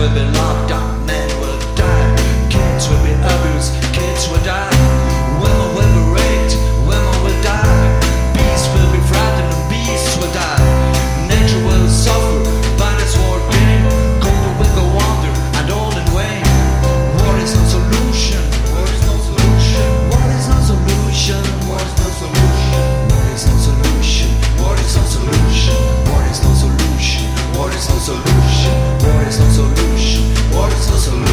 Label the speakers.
Speaker 1: will be locked up, men will die. Kids will be abused, kids will die. Women will be raped, women will die. Beasts will be frightened and beasts will die. Nature will suffer, bandits will gain. Gold will go under and all in vain. War is no solution. War is no solution. War is no solution. War is no solution. War is no solution. War is no solution. War is no solution. War is no solution. War is no solution. War is no solution.